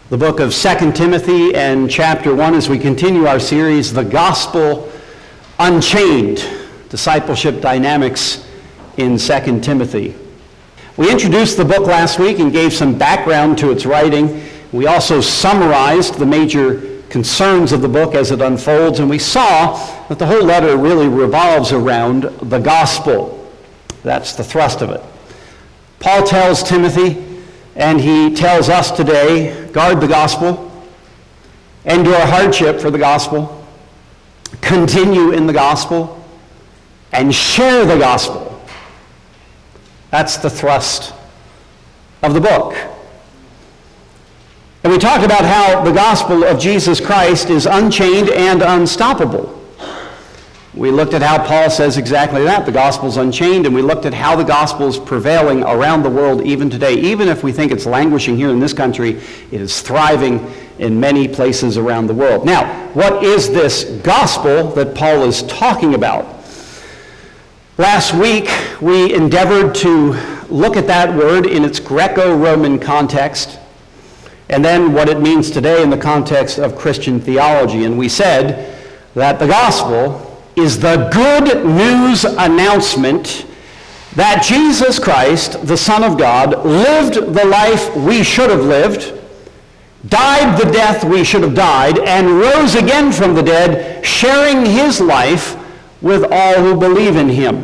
the book of 2 Timothy and chapter 1 as we continue our series, The Gospel Unchained, Discipleship Dynamics in 2 Timothy. We introduced the book last week and gave some background to its writing. We also summarized the major concerns of the book as it unfolds, and we saw that the whole letter really revolves around the gospel. That's the thrust of it. Paul tells Timothy, and he tells us today, guard the gospel, endure hardship for the gospel, continue in the gospel, and share the gospel. That's the thrust of the book. And we talked about how the gospel of Jesus Christ is unchained and unstoppable. We looked at how Paul says exactly that, the gospel's unchained, and we looked at how the gospel is prevailing around the world even today. Even if we think it's languishing here in this country, it is thriving in many places around the world. Now, what is this gospel that Paul is talking about? Last week, we endeavored to look at that word in its Greco-Roman context, and then what it means today in the context of Christian theology. And we said that the gospel is the good news announcement that Jesus Christ, the Son of God, lived the life we should have lived, died the death we should have died, and rose again from the dead, sharing his life with all who believe in him.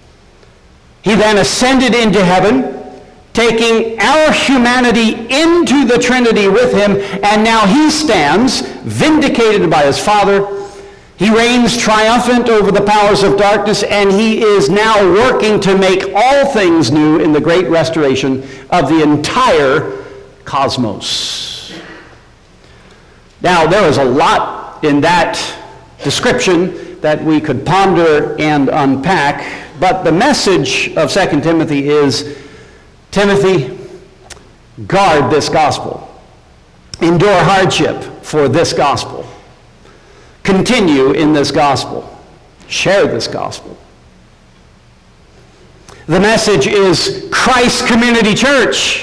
He then ascended into heaven, taking our humanity into the Trinity with him, and now he stands vindicated by his Father. He reigns triumphant over the powers of darkness, and he is now working to make all things new in the great restoration of the entire cosmos. Now, there is a lot in that description that we could ponder and unpack, but the message of 2 Timothy is, Timothy, guard this gospel. Endure hardship for this gospel. Continue in this gospel. Share this gospel. The message is Christ Community Church.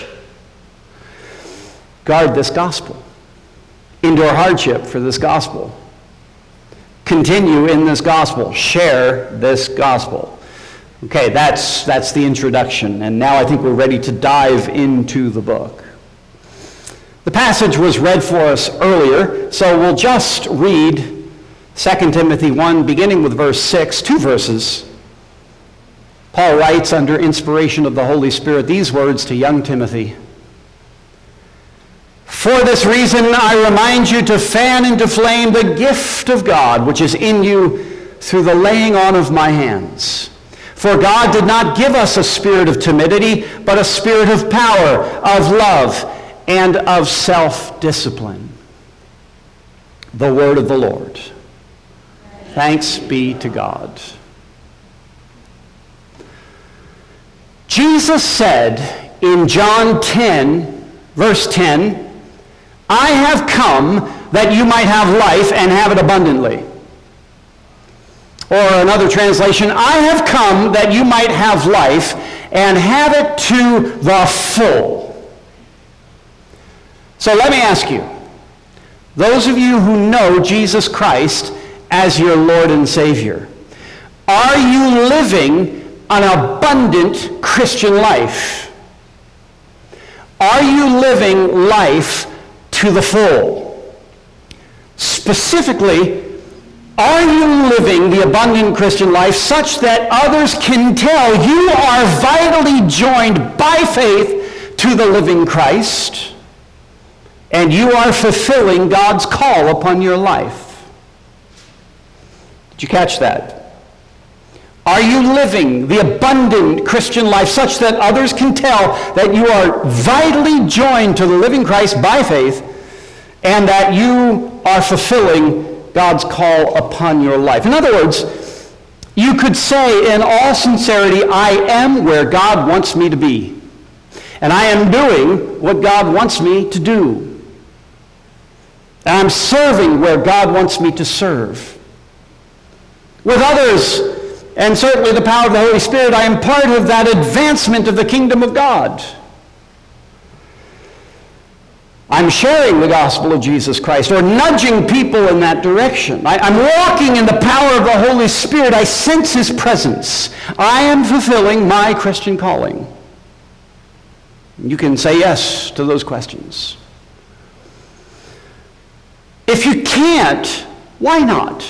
Guard this gospel. Endure hardship for this gospel. Continue in this gospel. Share this gospel. Okay, that's the introduction, and now I think we're ready to dive into the book. The passage was read for us earlier, so we'll just read 2 Timothy 1, beginning with verse 6, 2 verses. Paul writes under inspiration of the Holy Spirit these words to young Timothy. For this reason I remind you to fan into flame the gift of God, which is in you through the laying on of my hands. For God did not give us a spirit of timidity, but a spirit of power, of love, and of self-discipline. The word of the Lord. Thanks be to God. Jesus said in John 10, verse 10, I have come that you might have life and have it abundantly. Or another translation, I have come that you might have life and have it to the full. So let me ask you, those of you who know Jesus Christ as your Lord and Savior, are you living an abundant Christian life? Are you living life to the full? Specifically, are you living the abundant Christian life such that others can tell you are vitally joined by faith to the living Christ, and you are fulfilling God's call upon your life? Did you catch that? Are you living the abundant Christian life such that others can tell that you are vitally joined to the living Christ by faith, and that you are fulfilling God's call upon your life? In other words, you could say in all sincerity, I am where God wants me to be, and I am doing what God wants me to do, and I'm serving where God wants me to serve. With others, and certainly the power of the Holy Spirit, I am part of that advancement of the kingdom of God. I'm sharing the gospel of Jesus Christ or nudging people in that direction. I'm walking in the power of the Holy Spirit. I sense his presence. I am fulfilling my Christian calling. You can say yes to those questions. If you can't, why not?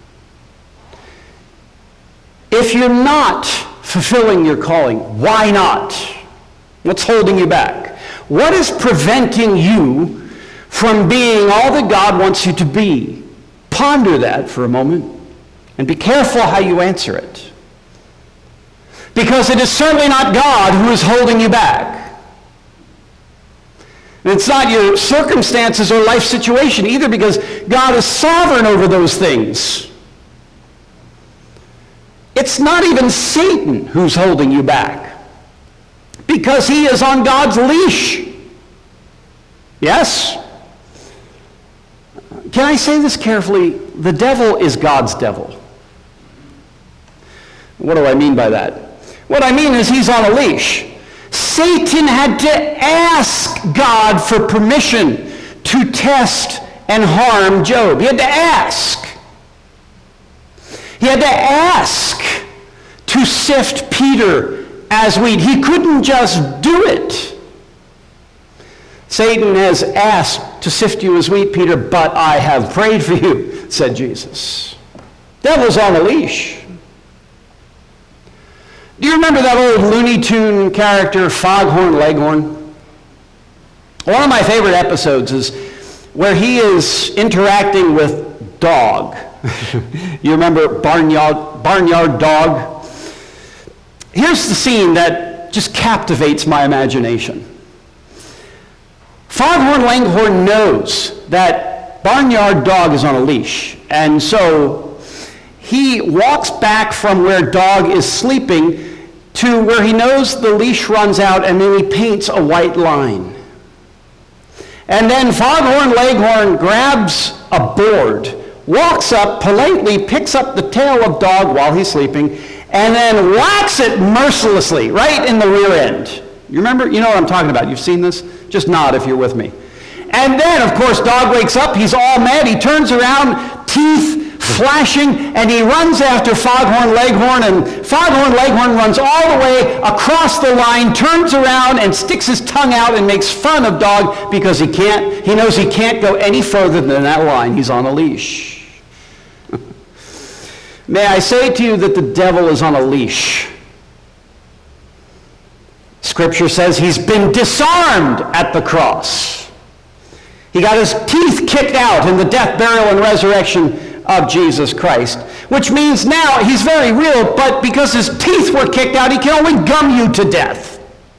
If you're not fulfilling your calling, why not? What's holding you back? What is preventing you from being all that God wants you to be? Ponder that for a moment and be careful how you answer it. Because it is certainly not God who is holding you back. And it's not your circumstances or life situation either, because God is sovereign over those things. It's not even Satan who's holding you back, because he is on God's leash. Yes? Can I say this carefully? The devil is God's devil. What do I mean by that? What I mean is he's on a leash. Satan had to ask God for permission to test and harm Job. He had to ask. He had to ask to sift Peter as wheat. He couldn't just do it. Satan has asked to sift you as wheat, Peter, but I have prayed for you, said Jesus. Devil's on a leash. Do you remember that old Looney Tune character, Foghorn Leghorn? One of my favorite episodes is where he is interacting with Dog. You remember Barnyard Dog? Here's the scene that just captivates my imagination. Foghorn Leghorn knows that Barnyard Dog is on a leash, and so he walks back from where Dog is sleeping to where he knows the leash runs out, and then he paints a white line. And then Foghorn Leghorn grabs a board, walks up, politely picks up the tail of Dog while he's sleeping, and then whacks it mercilessly right in the rear end. You remember? You know what I'm talking about. You've seen this? Just nod if you're with me. And then, of course, Dog wakes up. He's all mad. He turns around, teeth flashing, and he runs after Foghorn Leghorn, and Foghorn Leghorn runs all the way across the line, turns around, and sticks his tongue out and makes fun of Dog because he knows he can't go any further than that line. He's on a leash. May I say to you that the devil is on a leash. Scripture says he's been disarmed at the cross. He got his teeth kicked out in the death, burial, and resurrection of Jesus Christ, which means now he's very real, but because his teeth were kicked out, he can only gum you to death.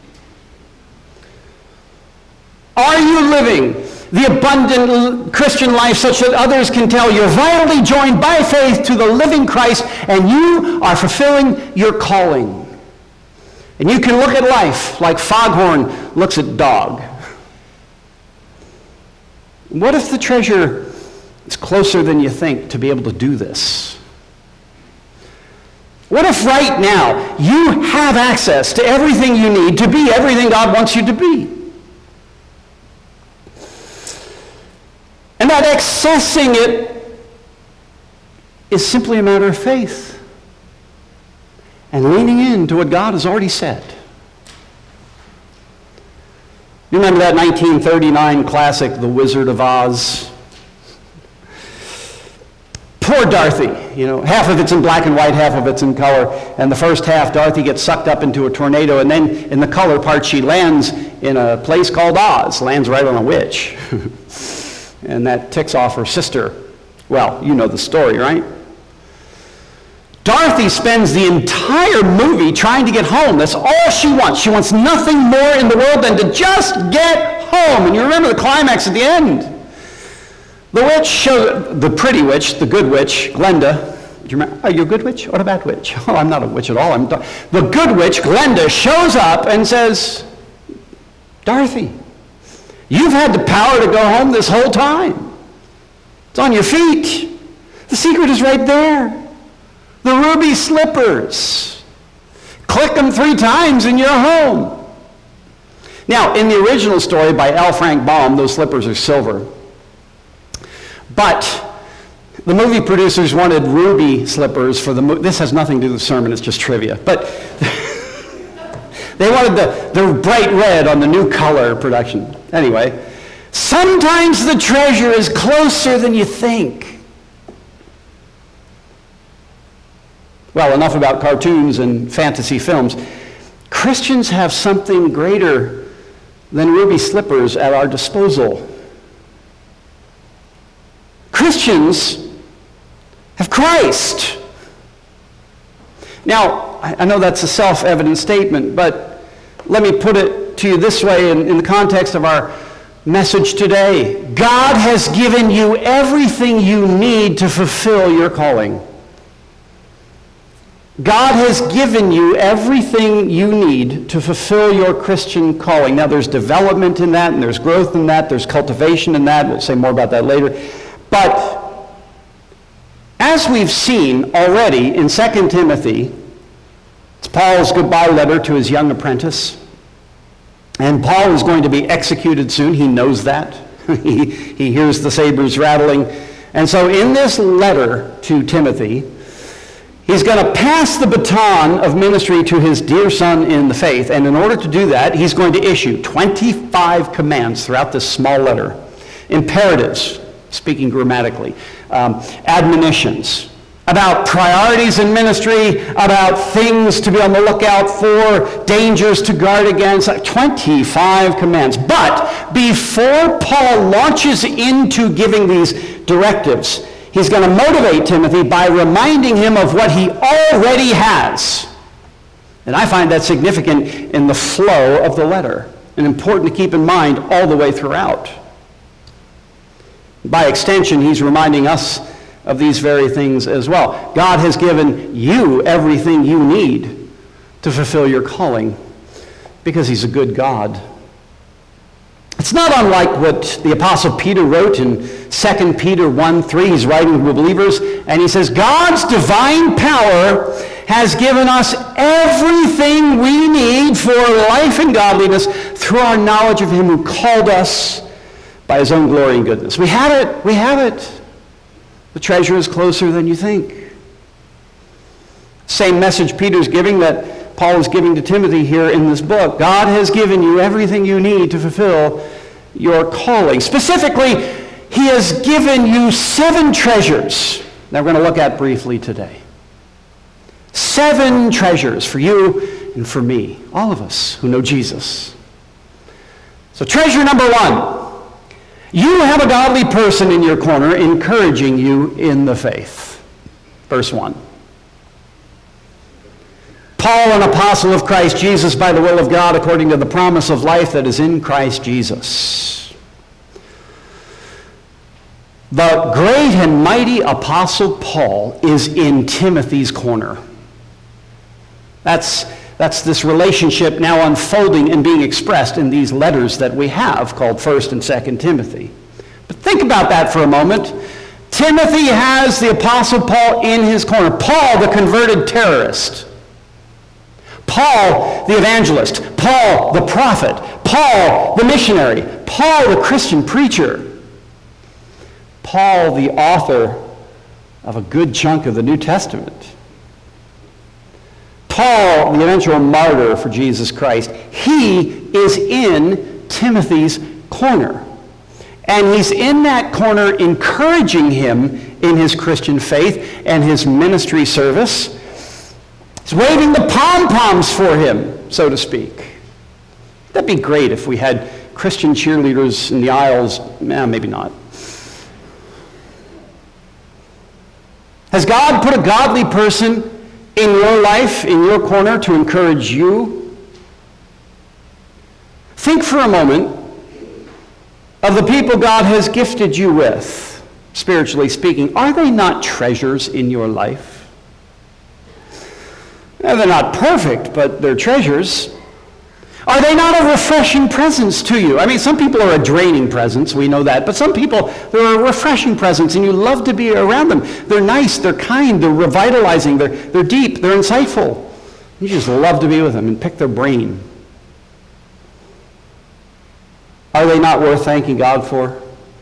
Are you living the abundant Christian life such that others can tell you're vitally joined by faith to the living Christ and you are fulfilling your calling? And you can look at life like Foghorn looks at Dog. What if the treasure is closer than you think to be able to do this? What if right now you have access to everything you need to be everything God wants you to be? And that accessing it is simply a matter of faith and leaning into what God has already said. You remember that 1939 classic, The Wizard of Oz? Poor Dorothy, half of it's in black and white, half of it's in color. And the first half, Dorothy gets sucked up into a tornado, and then in the color part, she lands in a place called Oz, lands right on a witch. And that ticks off her sister. Well, you know the story, right? Dorothy spends the entire movie trying to get home. That's all she wants. She wants nothing more in the world than to just get home. And you remember the climax at the end. The witch shows, the pretty witch, the good witch, Glenda. Do you remember? Are you a good witch or a bad witch? Oh, I'm not a witch at all. The good witch, Glenda, shows up and says, Dorothy, you've had the power to go home this whole time. It's on your feet. The secret is right there. The ruby slippers. Click them 3 times and you're home. Now, in the original story by L. Frank Baum, those slippers are silver. But the movie producers wanted ruby slippers for the movie. This has nothing to do with the sermon, it's just trivia. But they wanted the bright red on the new color production. Anyway, sometimes the treasure is closer than you think. Well, enough about cartoons and fantasy films. Christians have something greater than ruby slippers at our disposal. Christians have Christ. Now, I know that's a self-evident statement, but let me put it to you this way in the context of our message today. God has given you everything you need to fulfill your calling. God has given you everything you need to fulfill your Christian calling. Now, there's development in that, and there's growth in that, there's cultivation in that. We'll say more about that later. But as we've seen already in 2 Timothy, it's Paul's goodbye letter to his young apprentice. And Paul is going to be executed soon. He knows that. He hears the sabers rattling. And so in this letter to Timothy, he's going to pass the baton of ministry to his dear son in the faith. And in order to do that, he's going to issue 25 commands throughout this small letter. Imperatives, speaking grammatically, admonitions about priorities in ministry, about things to be on the lookout for, dangers to guard against, 25 commands. But before Paul launches into giving these directives, he's going to motivate Timothy by reminding him of what he already has. And I find that significant in the flow of the letter and important to keep in mind all the way throughout. By extension, he's reminding us of these very things as well. God has given you everything you need to fulfill your calling because he's a good God. It's not unlike what the Apostle Peter wrote in 2 Peter 1:3. He's writing to believers, and he says, God's divine power has given us everything we need for life and godliness through our knowledge of him who called us by his own glory and goodness. We have it. We have it. The treasure is closer than you think. Same message Peter's giving that Paul is giving to Timothy here in this book. God has given you everything you need to fulfill your calling. Specifically, he has given you 7 treasures that we're going to look at briefly today. 7 treasures for you and for me, all of us who know Jesus. So treasure number 1. You have a godly person in your corner encouraging you in the faith. Verse 1. Paul, an apostle of Christ Jesus by the will of God, according to the promise of life that is in Christ Jesus. The great and mighty apostle Paul is in Timothy's corner. That's this relationship now unfolding and being expressed in these letters that we have called 1 and 2 Timothy. But think about that for a moment. Timothy has the Apostle Paul in his corner. Paul, the converted terrorist. Paul, the evangelist. Paul, the prophet. Paul, the missionary. Paul, the Christian preacher. Paul, the author of a good chunk of the New Testament. Paul, the eventual martyr for Jesus Christ, he is in Timothy's corner. And he's in that corner encouraging him in his Christian faith and his ministry service. He's waving the pom-poms for him, so to speak. That'd be great if we had Christian cheerleaders in the aisles. Maybe not. Has God put a godly person in your life, in your corner, to encourage you? Think for a moment of the people God has gifted you with, spiritually speaking. Are they not treasures in your life? Now, they're not perfect, but they're treasures. Are they not a refreshing presence to you? I mean, some people are a draining presence, we know that, but some people, they're a refreshing presence, and you love to be around them. They're nice, they're kind, they're revitalizing, they're deep, they're insightful. You just love to be with them and pick their brain. Are they not worth thanking God for?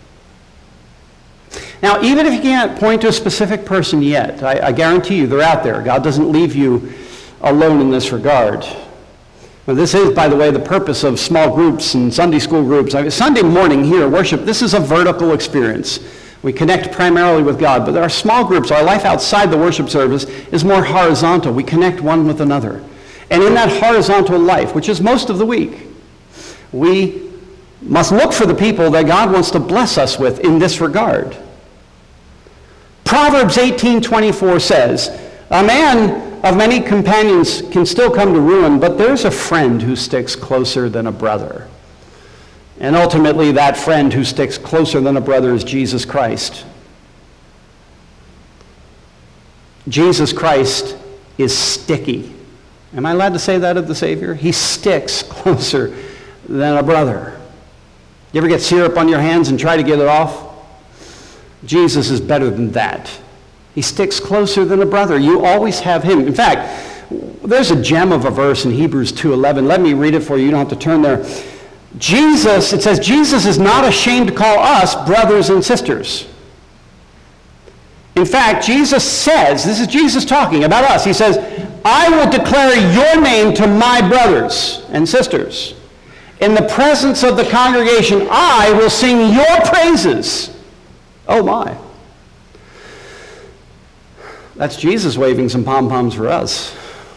Now, even if you can't point to a specific person yet, I guarantee you they're out there. God doesn't leave you alone in this regard. Well, this is, by the way, the purpose of small groups and Sunday school groups. Sunday morning here, worship, this is a vertical experience. We connect primarily with God, but our small groups, our life outside the worship service is more horizontal. We connect one with another. And in that horizontal life, which is most of the week, we must look for the people that God wants to bless us with in this regard. Proverbs 18:24 says, "A man of many companions can still come to ruin, but there's a friend who sticks closer than a brother." And ultimately, that friend who sticks closer than a brother is Jesus Christ. Jesus Christ is sticky. Am I allowed to say that of the Savior? He sticks closer than a brother. You ever get syrup on your hands and try to get it off? Jesus is better than that. He sticks closer than a brother. You always have him. In fact, there's a gem of a verse in Hebrews 2:11. Let me read it for you. You don't have to turn there. It says, Jesus is not ashamed to call us brothers and sisters. In fact, Jesus says, this is Jesus talking about us. He says, I will declare your name to my brothers and sisters. In the presence of the congregation, I will sing your praises. Oh my. That's Jesus waving some pom-poms for us.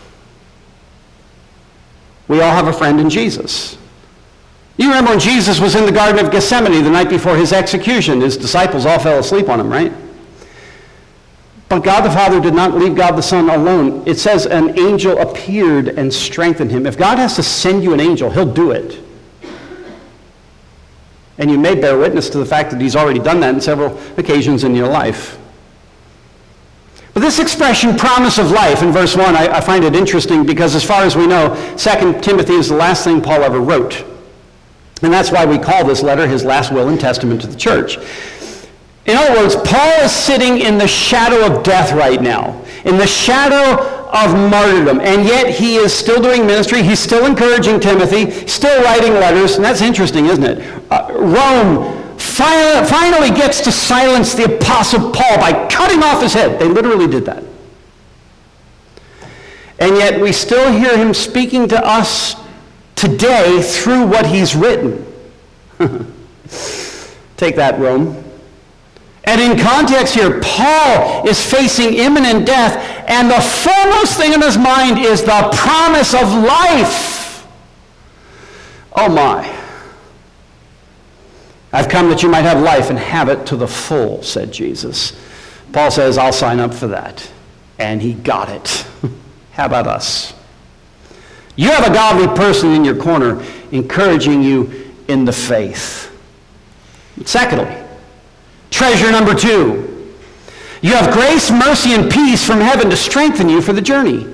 We all have a friend in Jesus. You remember when Jesus was in the Garden of Gethsemane the night before his execution, his disciples all fell asleep on him, right? But God the Father did not leave God the Son alone. It says an angel appeared and strengthened him. If God has to send you an angel, he'll do it. And you may bear witness to the fact that he's already done that on several occasions in your life. But this expression, promise of life, in verse 1, I find it interesting because as far as we know, 2 Timothy is the last thing Paul ever wrote. And that's why we call this letter his last will and testament to the church. In other words, Paul is sitting in the shadow of death right now, in the shadow of martyrdom, and yet he is still doing ministry. He's still encouraging Timothy, still writing letters, and that's interesting, isn't it? Rome finally gets to silence the Apostle Paul by cutting off his head. They literally did that. And yet we still hear him speaking to us today through what he's written. Take that, Rome. And in context here, Paul is facing imminent death, and the foremost thing in his mind is the promise of life. Oh my. I've come that you might have life and have it to the full, said Jesus. Paul says, I'll sign up for that. And he got it. How about us? You have a godly person in your corner encouraging you in the faith. Secondly, treasure number 2. You have grace, mercy, and peace from heaven to strengthen you for the journey.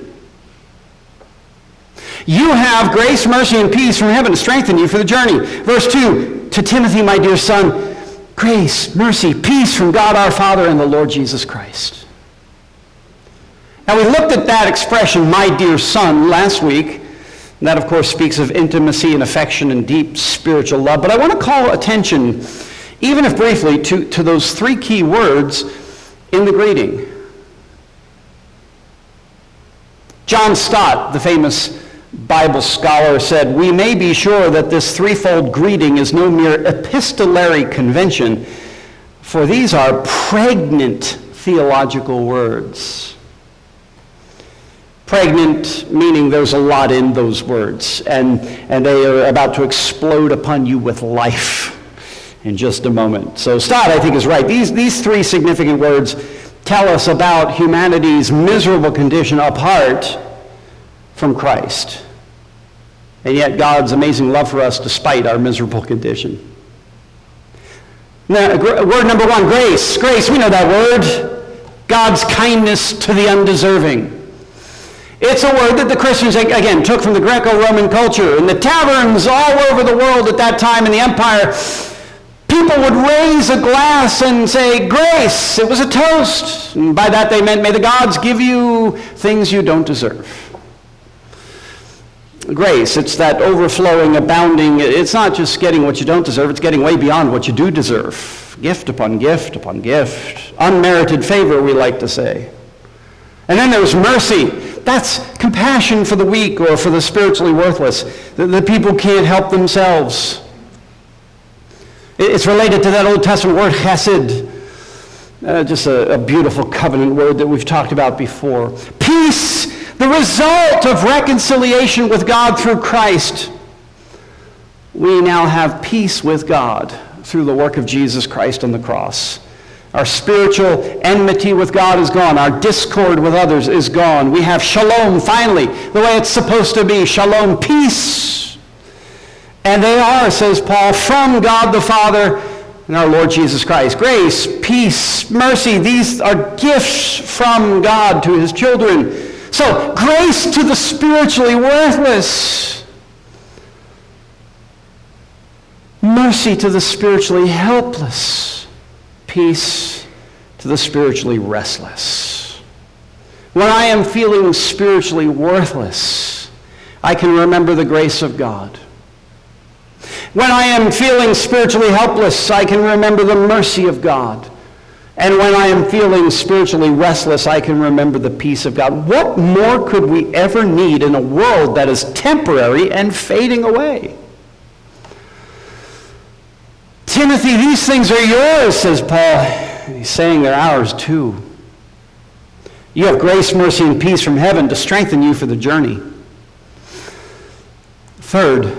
You have grace, mercy, and peace from heaven to strengthen you for the journey. Verse 2, to Timothy, my dear son, grace, mercy, peace from God our Father and the Lord Jesus Christ. Now we looked at that expression, my dear son, last week. And that, of course, speaks of intimacy and affection and deep spiritual love. But I want to call attention, even if briefly, to those 3 key words in the greeting. John Stott, the famous Bible scholar, said, we may be sure that this threefold greeting is no mere epistolary convention, for these are pregnant theological words. Pregnant, meaning there's a lot in those words, and they are about to explode upon you with life in just a moment. So Stott, I think, is right. These 3 significant words tell us about humanity's miserable condition apart from Christ, and yet God's amazing love for us despite our miserable condition. Now, word number 1, grace. Grace, we know that word. God's kindness to the undeserving. It's a word that the Christians, again, took from the Greco-Roman culture. In the taverns all over the world at that time in the empire, people would raise a glass and say, grace. It was a toast. And by that they meant, may the gods give you things you don't deserve. Grace, it's that overflowing, abounding. It's not just getting what you don't deserve, it's getting way beyond what you do deserve. Gift upon gift upon gift. Unmerited favor, we like to say. And then there's mercy. That's compassion for the weak or for the spiritually worthless. The people can't help themselves. It's related to that Old Testament word, chesed. Just a beautiful covenant word that we've talked about before. Peace, the result of reconciliation with God through Christ. We now have peace with God through the work of Jesus Christ on the cross. Our spiritual enmity with God is gone. Our discord with others is gone. We have shalom, finally, the way it's supposed to be. Shalom, peace. And they are, says Paul, from God the Father and our Lord Jesus Christ. Grace, peace, mercy, these are gifts from God to his children. So, grace to the spiritually worthless. Mercy to the spiritually helpless. Peace to the spiritually restless. When I am feeling spiritually worthless, I can remember the grace of God. When I am feeling spiritually helpless, I can remember the mercy of God. And when I am feeling spiritually restless, I can remember the peace of God. What more could we ever need in a world that is temporary and fading away? Timothy, these things are yours, says Paul. And he's saying they're ours too. You have grace, mercy, and peace from heaven to strengthen you for the journey. Third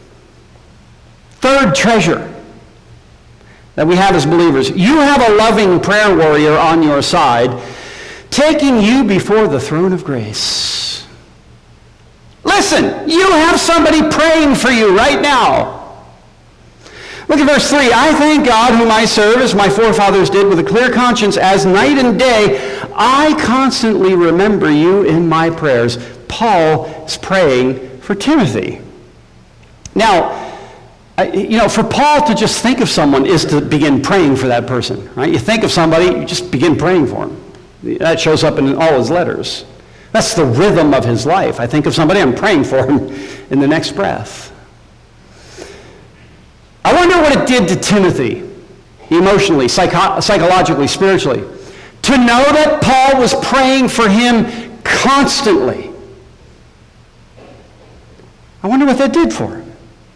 treasure that we have as believers. You have a loving prayer warrior on your side, taking you before the throne of grace. Listen, you have somebody praying for you right now. Look at verse 3. I thank God whom I serve, as my forefathers did, with a clear conscience, as night and day I constantly remember you in my prayers. Paul is praying for Timothy. Now, for Paul to just think of someone is to begin praying for that person, right? You think of somebody, you just begin praying for him. That shows up in all his letters. That's the rhythm of his life. I think of somebody, I'm praying for him in the next breath. I wonder what it did to Timothy, emotionally, psychologically, spiritually, to know that Paul was praying for him constantly. I wonder what that did for him.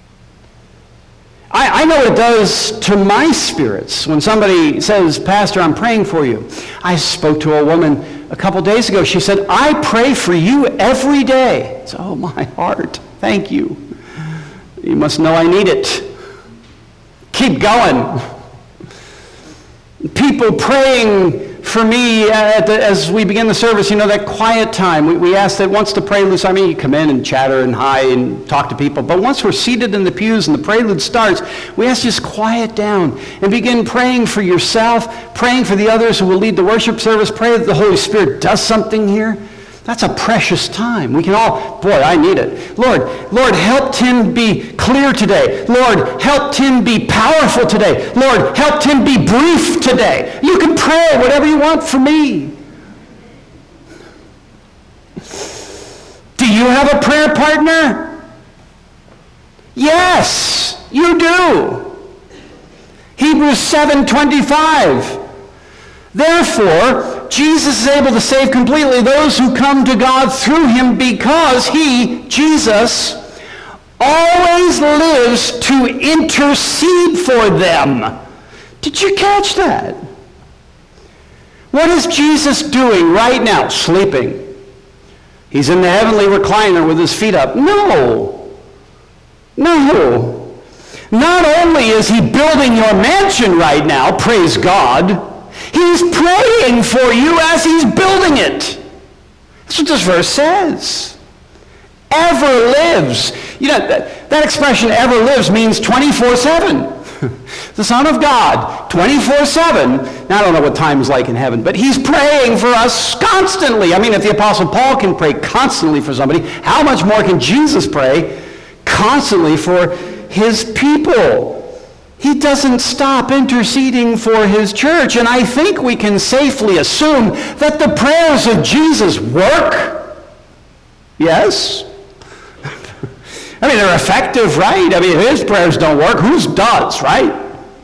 I know what it does to my spirits when somebody says, Pastor, I'm praying for you. I spoke to a woman a couple days ago. She said, I pray for you every day. It's, oh, my heart. Thank you. You must know I need it. Keep going. People praying for me as we begin the service, that quiet time. We ask that once the prelude, you come in and chatter and hi and talk to people, but once we're seated in the pews and the prelude starts, we ask you just quiet down and begin praying for yourself, praying for the others who will lead the worship service, pray that the Holy Spirit does something here. That's a precious time. We can all, boy, I need it. Lord, help Tim be clear today. Lord, help Tim be powerful today. Lord, help Tim be brief today. You can pray whatever you want for me. Do you have a prayer partner? Yes, you do. Hebrews 7:25. Therefore, Jesus is able to save completely those who come to God through him because he, Jesus, always lives to intercede for them. Did you catch that? What is Jesus doing right now? Sleeping. He's in the heavenly recliner with his feet up. No. Not only is he building your mansion right now, praise God, he's praying for you as he's building it. That's what this verse says. Ever lives. That expression, ever lives, means 24/7. The Son of God, 24/7. Now, I don't know what time is like in heaven, but he's praying for us constantly. If the Apostle Paul can pray constantly for somebody, how much more can Jesus pray constantly for his people? He doesn't stop interceding for his church, and I think we can safely assume that the prayers of Jesus work. Yes? I mean, they're effective, right? I mean, if his prayers don't work, whose does, right?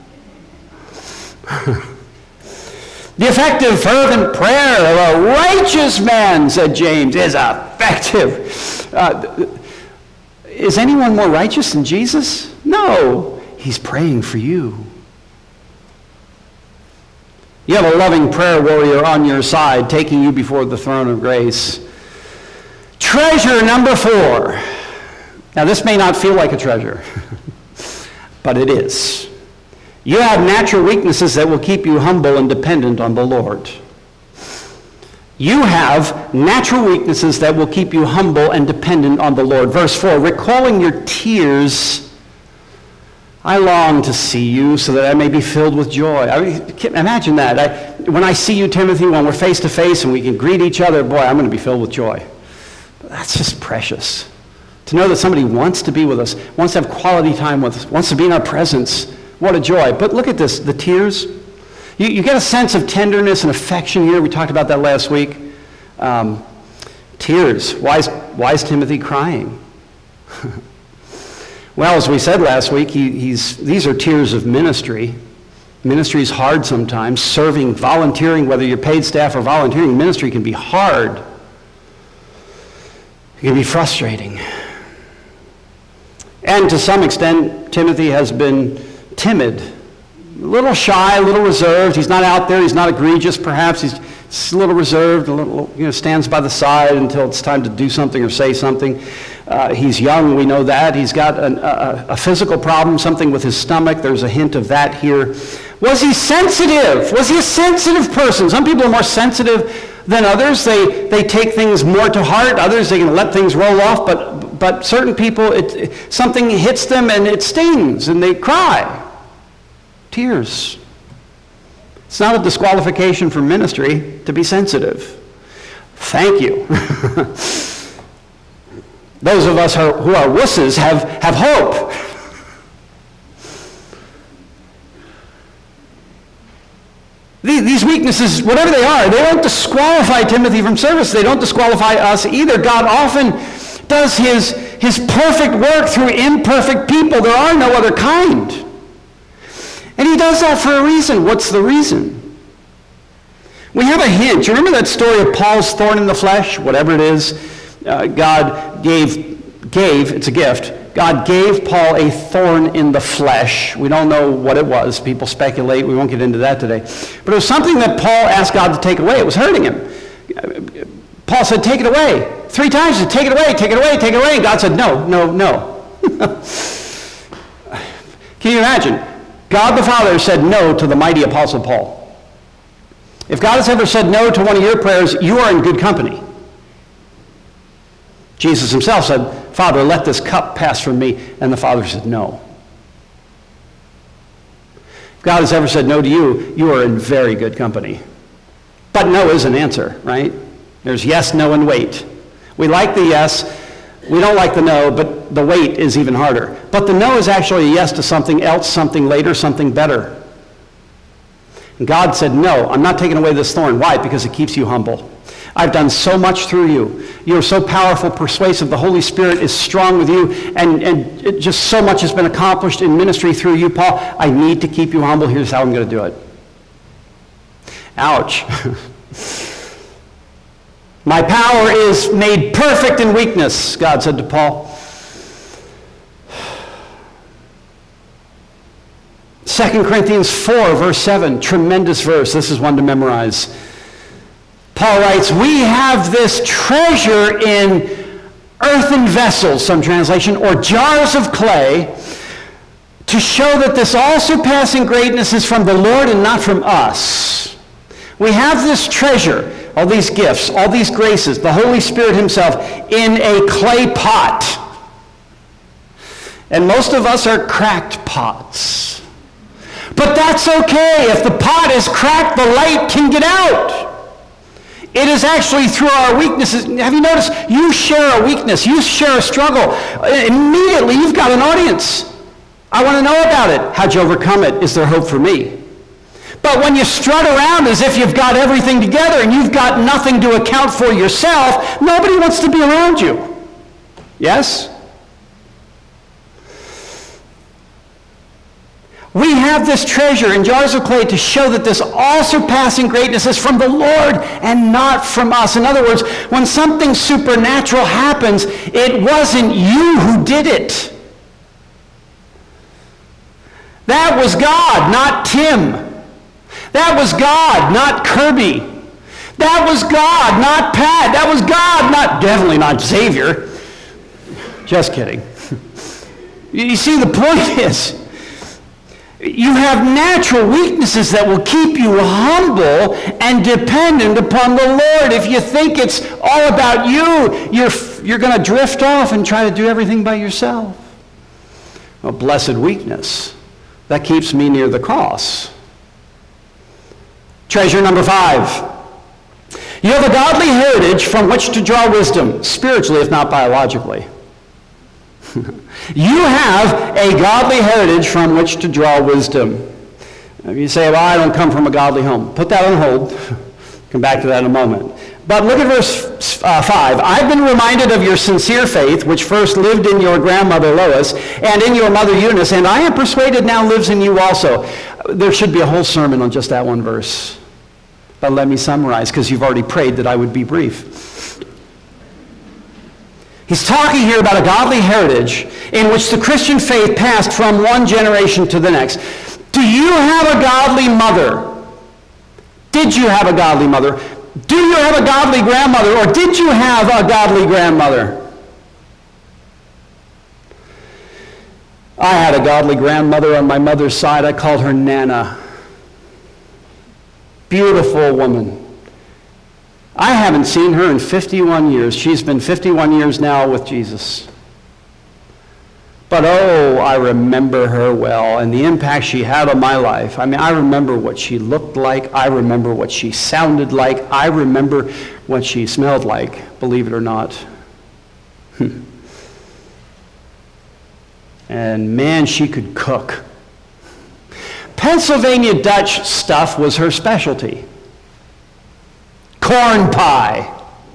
The effective, fervent prayer of a righteous man, said James, is effective. Is anyone more righteous than Jesus? No. He's praying for you. You have a loving prayer warrior on your side, taking you before the throne of grace. Treasure number 4. Now, this may not feel like a treasure, but it is. You have natural weaknesses that will keep you humble and dependent on the Lord. You have natural weaknesses that will keep you humble and dependent on the Lord. Verse 4, recalling your tears, I long to see you so that I may be filled with joy. I mean, imagine that. When I see you, Timothy, when we're face to face and we can greet each other, boy, I'm going to be filled with joy. That's just precious. To know that somebody wants to be with us, wants to have quality time with us, wants to be in our presence. What a joy. But look at this, the tears. You get a sense of tenderness and affection here. We talked about that last week. Tears. Why is Timothy crying? Well, as we said last week, these are tears of ministry. Ministry is hard sometimes. Serving, volunteering, whether you're paid staff or volunteering, ministry can be hard. It can be frustrating. And to some extent, Timothy has been timid, a little shy, a little reserved. He's not out there. He's not egregious, perhaps. He's a little reserved, a little, stands by the side until it's time to do something or say something. He's young, we know that. He's got a physical problem, something with his stomach. There's a hint of that here. Was he sensitive? Was he a sensitive person? Some people are more sensitive than others. They take things more to heart. Others, they can let things roll off. But certain people, something hits them and it stings and they cry. Tears. It's not a disqualification for ministry to be sensitive. Thank you. Those of us who are wusses have hope. These weaknesses, whatever they are, they don't disqualify Timothy from service. They don't disqualify us either. God often does his perfect work through imperfect people. There are no other kind. And he does that for a reason. What's the reason? We have a hint. You remember that story of Paul's thorn in the flesh? Whatever it is, God gave, it's a gift. God gave Paul a thorn in the flesh. We don't know what it was. People speculate. We won't get into that today. But it was something that Paul asked God to take away. It was hurting him. Paul said, take it away. 3 times, he said, take it away, take it away, take it away. And God said, no, no, no. Can you imagine? God the Father said no to the mighty Apostle Paul. If God has ever said no to one of your prayers, you are in good company. Jesus himself said, Father, let this cup pass from me. And the Father said no. If God has ever said no to you, you are in very good company. But no is an answer, right? There's yes, no, and wait. We like the yes. We don't like the no, but the wait is even harder. But the no is actually a yes to something else, something later, something better. And God said, no, I'm not taking away this thorn. Why? Because it keeps you humble. I've done so much through you. You're so powerful, persuasive. The Holy Spirit is strong with you. And just so much has been accomplished in ministry through you, Paul. I need to keep you humble. Here's how I'm going to do it. Ouch. My power is made perfect in weakness, God said to Paul. 2 Corinthians 4, verse 7, tremendous verse. This is one to memorize. Paul writes, we have this treasure in earthen vessels, some translation, or jars of clay, to show that this all-surpassing greatness is from the Lord and not from us. We have this treasure, all these gifts, all these graces, the Holy Spirit himself, in a clay pot. And most of us are cracked pots. But that's okay. If the pot is cracked, the light can get out. It is actually through our weaknesses. Have you noticed? You share a weakness. You share a struggle. Immediately, you've got an audience. I want to know about it. How'd you overcome it? Is there hope for me? But when you strut around as if you've got everything together and you've got nothing to account for yourself, nobody wants to be around you. Yes? We have this treasure in jars of clay to show that this all-surpassing greatness is from the Lord and not from us. In other words, when something supernatural happens, it wasn't you who did it. That was God, not Tim. That was God, not Kirby. That was God, not Pat. That was God, definitely not Xavier. Just kidding. You see, the point is, you have natural weaknesses that will keep you humble and dependent upon the Lord. If you think it's all about you, you're going to drift off and try to do everything by yourself. A blessed weakness. That keeps me near the cross. Treasure number 5. You have a godly heritage from which to draw wisdom, spiritually if not biologically. You have a godly heritage from which to draw wisdom. If you say, well, I don't come from a godly home, put that on hold. Come back to that in a moment. But look at verse 5. I've been reminded of your sincere faith, which first lived in your grandmother Lois and in your mother Eunice, and I am persuaded now lives in you also. There should be a whole sermon on just that one verse. But let me summarize, because you've already prayed that I would be brief. He's talking here about a godly heritage in which the Christian faith passed from one generation to the next. Do you have a godly mother? Did you have a godly mother? Do you have a godly grandmother, or did you have a godly grandmother? I had a godly grandmother on my mother's side. I called her Nana. Beautiful woman. I haven't seen her in 51 years. She's been 51 years now with Jesus. But oh, I remember her well and the impact she had on my life. I mean, I remember what she looked like. I remember what she sounded like. I remember what she smelled like, believe it or not. And man, she could cook. Pennsylvania Dutch stuff was her specialty. Corn pie.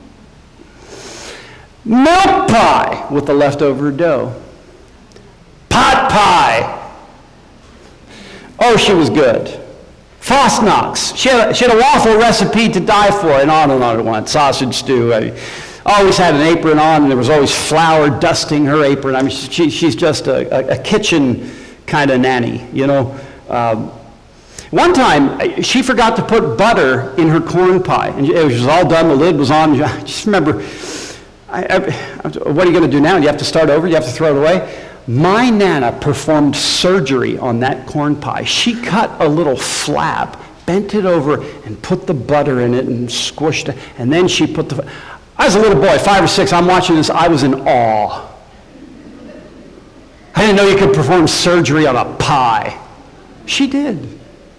Milk pie with the leftover dough. Pot pie. Oh, she was good. Fosnox. She had a waffle recipe to die for, and on it went. Sausage stew. I always had an apron on, and there was always flour dusting her apron. I mean, she's just a kitchen kind of nanny, you know. One time, she forgot to put butter in her corn pie, and it was all done, the lid was on. I just remember, what are you going to do now? You have to start over? You have to throw it away? My Nana performed surgery on that corn pie. She cut a little flap, bent it over, and put the butter in it and squished it, and then she put the... I was a little boy, 5 or 6, I'm watching this, I was in awe. I didn't know you could perform surgery on a pie. She did.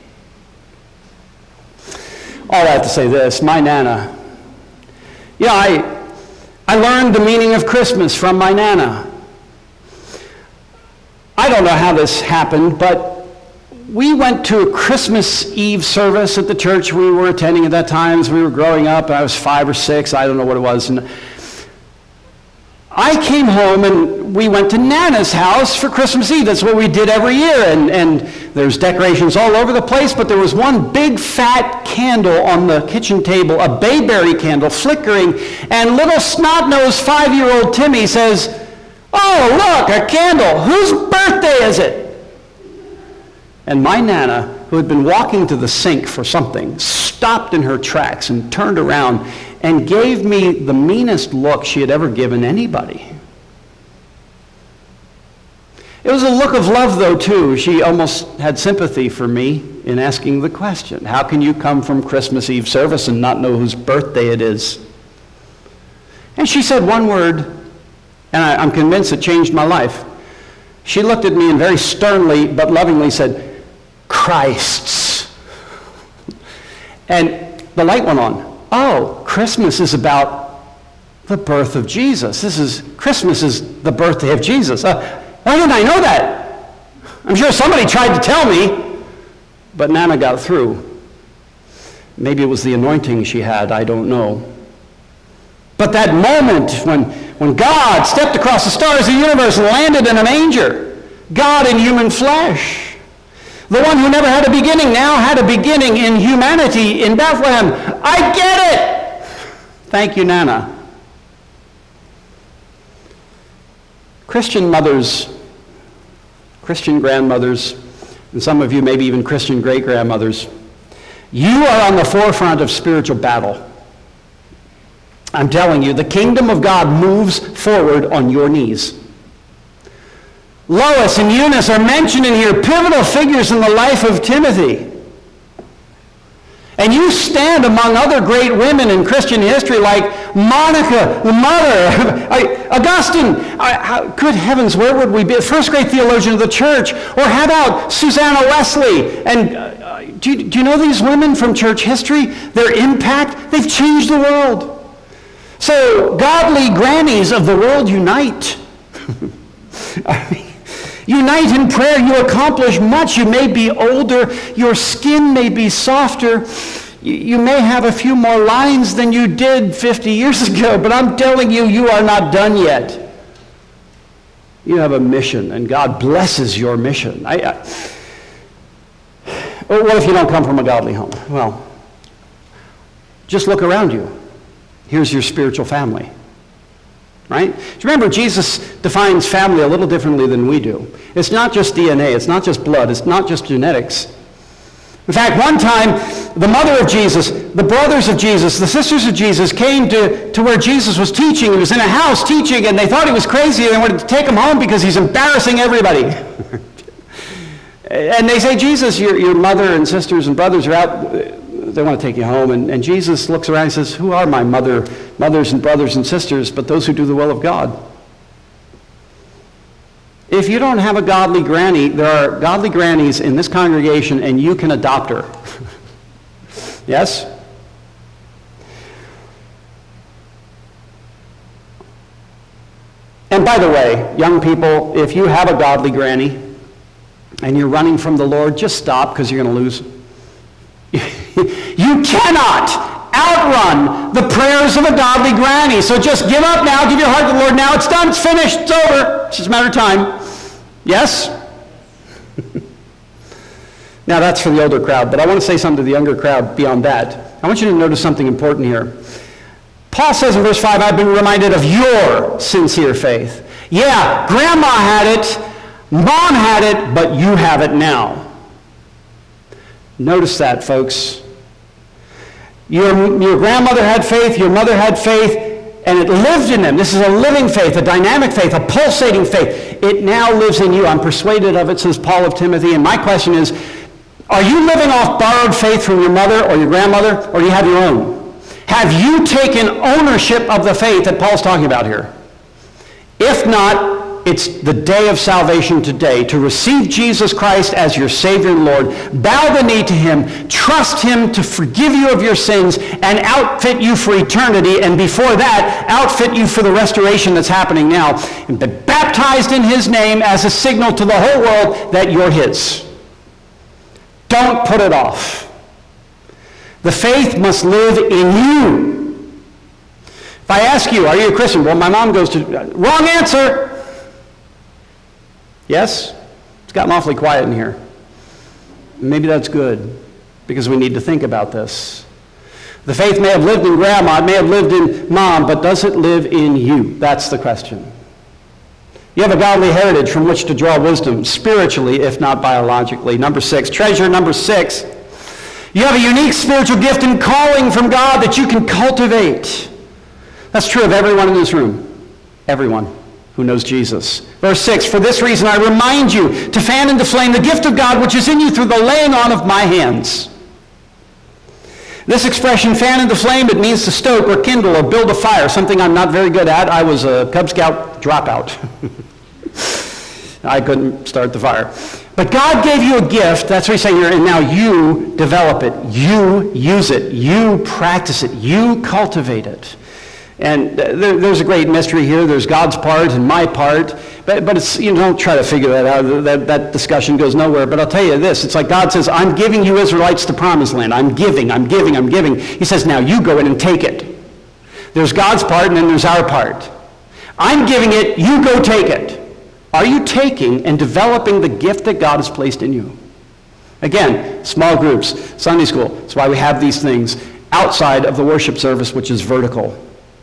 All I have to say this, my Nana. Yeah, I learned the meaning of Christmas from my Nana. I don't know how this happened, but we went to a Christmas Eve service at the church we were attending at that time as we were growing up. I was 5 or 6, I don't know what it was. And I came home and we went to Nana's house for Christmas Eve. That's what we did every year. And there's decorations all over the place, but there was one big fat candle on the kitchen table, a bayberry candle flickering, and little snot-nosed 5-year-old Timmy says, "Oh, look, a candle. Whose birthday is it?" And my Nana, who had been walking to the sink for something, stopped in her tracks and turned around and gave me the meanest look she had ever given anybody. It was a look of love, though, too. She almost had sympathy for me in asking the question, how can you come from Christmas Eve service and not know whose birthday it is? And she said one word, and I'm convinced it changed my life. She looked at me and very sternly but lovingly said, "Christ's." And the light went on. Oh, Christmas is about the birth of Jesus. Christmas is the birthday of Jesus. Why didn't I know that? I'm sure somebody tried to tell me, but Nana got through. Maybe it was the anointing she had, I don't know. But that moment when God stepped across the stars of the universe and landed in a manger, God in human flesh, The one who never had a beginning now had a beginning in humanity in Bethlehem. I get it! Thank you, Nana. Christian mothers, Christian grandmothers, and some of you maybe even Christian great-grandmothers, you are on the forefront of spiritual battle. I'm telling you, the kingdom of God moves forward on your knees. Lois and Eunice are mentioned in here, pivotal figures in the life of Timothy. And you stand among other great women in Christian history like Monica, the mother, Augustine. Good heavens, where would we be? The first great theologian of the church. Or how about Susanna Wesley? And do you know these women from church history? Their impact? They've changed the world. So godly grannies of the world, unite. Unite in prayer, you accomplish much. You may be older, your skin may be softer, you may have a few more lines than you did 50 years ago, but I'm telling you, you are not done yet. You have a mission, and God blesses your mission. What if you don't come from a godly home? Well, just look around you. Here's your spiritual family. Right? Do you remember Jesus defines family a little differently than we do? It's not just DNA, it's not just blood, it's not just genetics. In fact, one time, the mother of Jesus, the brothers of Jesus, the sisters of Jesus came to where Jesus was teaching. He was in a house teaching, and they thought he was crazy, and they wanted to take him home because he's embarrassing everybody. And they say, Jesus, your mother and sisters and brothers are out. They want to take you home. And Jesus looks around and says, who are my mothers and brothers and sisters but those who do the will of God? If you don't have a godly granny, there are godly grannies in this congregation, and you can adopt her. Yes? And by the way, young people, if you have a godly granny and you're running from the Lord, just stop, because you're going to lose. You cannot outrun the prayers of a godly granny. So just give up now. Give your heart to the Lord now. It's done. It's finished. It's over. It's just a matter of time. Yes? Now that's for the older crowd, but I want to say something to the younger crowd beyond that. I want you to notice something important here. Paul says in verse 5, I've been reminded of your sincere faith. Yeah, grandma had it, mom had it, but you have it now. Notice that, folks. Your grandmother had faith, your mother had faith, and it lived in them. This is a living faith, a dynamic faith, a pulsating faith. It now lives in you. I'm persuaded of it, says Paul of Timothy. And my question is, are you living off borrowed faith from your mother or your grandmother, or do you have your own? Have you taken ownership of the faith that Paul's talking about here? If not, it's the day of salvation today, to receive Jesus Christ as your Savior and Lord, bow the knee to him, trust him to forgive you of your sins, and outfit you for eternity, and before that, outfit you for the restoration that's happening now, and be baptized in his name as a signal to the whole world that you're his. Don't put it off. The faith must live in you. If I ask you, are you a Christian? Well, my mom goes to, wrong answer. Yes? It's gotten awfully quiet in here. Maybe that's good, because we need to think about this. The faith may have lived in grandma, it may have lived in mom, but does it live in you? That's the question. You have a godly heritage from which to draw wisdom, spiritually, if not biologically. Number 6, treasure number 6. You have a unique spiritual gift and calling from God that you can cultivate. That's true of everyone in this room. Everyone who knows Jesus. Verse 6, for this reason I remind you to fan into flame the gift of God which is in you through the laying on of my hands. This expression, fan into flame, it means to stoke or kindle or build a fire, something I'm not very good at. I was a Cub Scout dropout. I couldn't start the fire. But God gave you a gift, that's what he's saying here, and now you develop it, you use it, you practice it, you cultivate it. And there's a great mystery here. There's God's part and my part. But it's, don't try to figure that out. That discussion goes nowhere. But I'll tell you this. It's like God says, I'm giving you Israelites the promised land. I'm giving. He says, now you go in and take it. There's God's part and then there's our part. I'm giving it. You go take it. Are you taking and developing the gift that God has placed in you? Again, small groups, Sunday school. That's why we have these things outside of the worship service, which is vertical.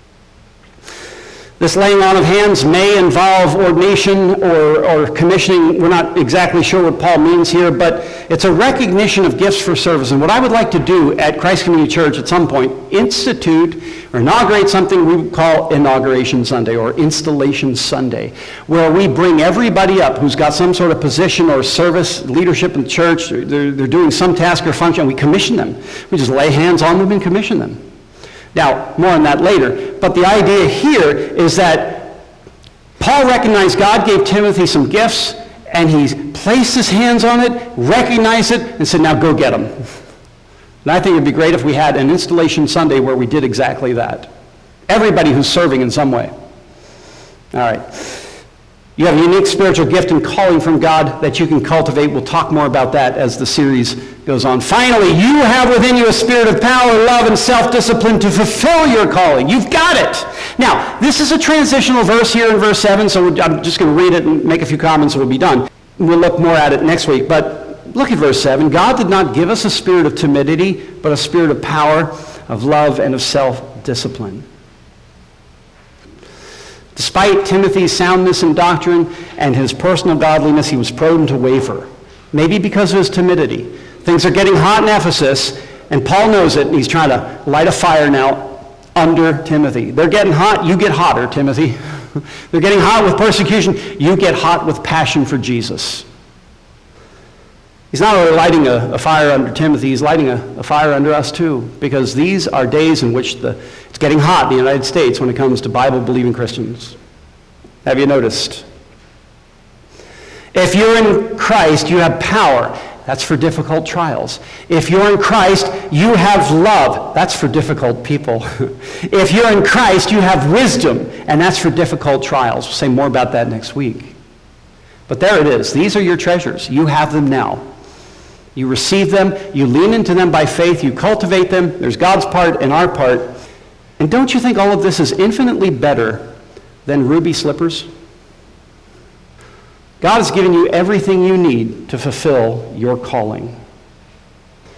This laying on of hands may involve ordination or commissioning. We're not exactly sure what Paul means here, but it's a recognition of gifts for service. And what I would like to do at Christ Community Church at some point, institute or inaugurate something we would call Inauguration Sunday or Installation Sunday, where we bring everybody up who's got some sort of position or service, leadership in the church. They're doing some task or function. We commission them. We just lay hands on them and commission them. Now, more on that later, but the idea here is that Paul recognized God gave Timothy some gifts, and he placed his hands on it, recognized it, and said, now go get them. And I think it would be great if we had an Installation Sunday where we did exactly that. Everybody who's serving in some way. All right. You have a unique spiritual gift and calling from God that you can cultivate. We'll talk more about that as the series goes on. Finally, you have within you a spirit of power, love, and self-discipline to fulfill your calling. You've got it. Now, this is a transitional verse here in verse 7, so I'm just going to read it and make a few comments and we'll be done. We'll look more at it next week. But look at verse 7. God did not give us a spirit of timidity, but a spirit of power, of love, and of self-discipline. Despite Timothy's soundness in doctrine and his personal godliness, he was prone to waver, maybe because of his timidity. Things are getting hot in Ephesus, and Paul knows it, and he's trying to light a fire now under Timothy. They're getting hot, you get hotter, Timothy. They're getting hot with persecution, you get hot with passion for Jesus. He's not only lighting a fire under Timothy, he's lighting a fire under us too, because these are days in which it's getting hot in the United States when it comes to Bible-believing Christians. Have you noticed? If you're in Christ, you have power. That's for difficult trials. If you're in Christ, you have love. That's for difficult people. If you're in Christ, you have wisdom, and that's for difficult trials. We'll say more about that next week. But there it is. These are your treasures. You have them now. You receive them, you lean into them by faith, you cultivate them. There's God's part and our part. And don't you think all of this is infinitely better than ruby slippers? God has given you everything you need to fulfill your calling.